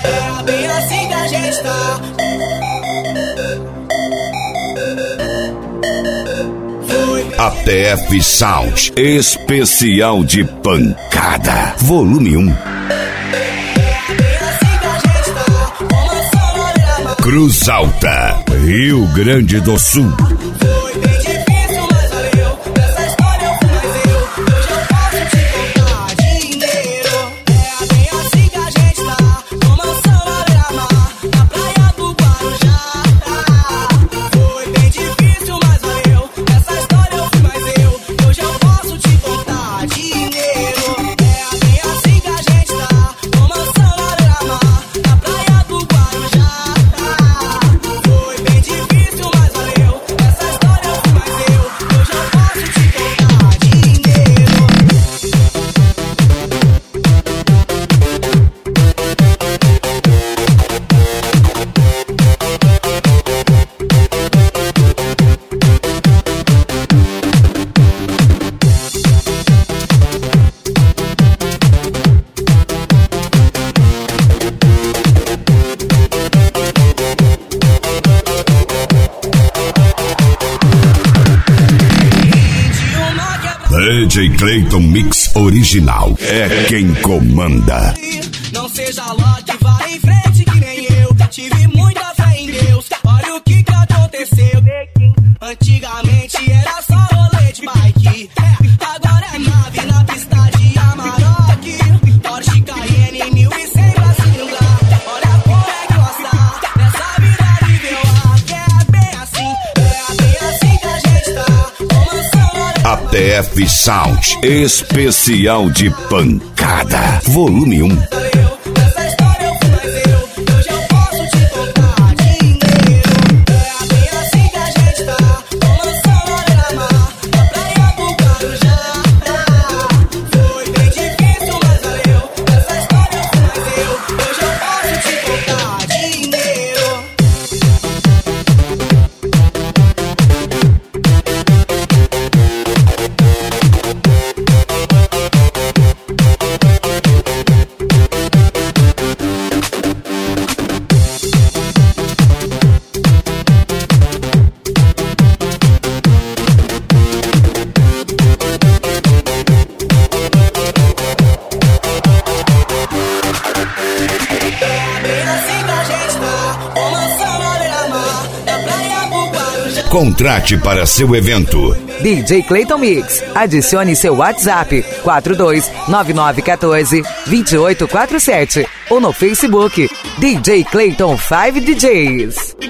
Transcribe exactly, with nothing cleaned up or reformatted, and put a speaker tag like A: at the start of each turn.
A: É bem assim que a gente tá.
B: A T F Sound, especial de pancada, volume um. Cruz Alta, Rio Grande do Sul. D J Clayton Mix Original é quem comanda.
A: Não seja lote, vai em frente que nem eu. Tive muita fé em Deus, olha o que que aconteceu. Antigamente era só rolê de bike, agora é nave na pista de Amarok. Porsche Cayenne mil e cem pra cilindrada. Olha como é que gosta dessa vida nível A, que é bem assim, é bem assim que a gente tá.
B: A T F Sound, especial de pancada, volume um. Contrate para seu evento.
C: D J Clayton Mix. Adicione seu WhatsApp quatro dois nove nove um quatro dois oito quatro sete ou no Facebook D J Clayton cinco D Js.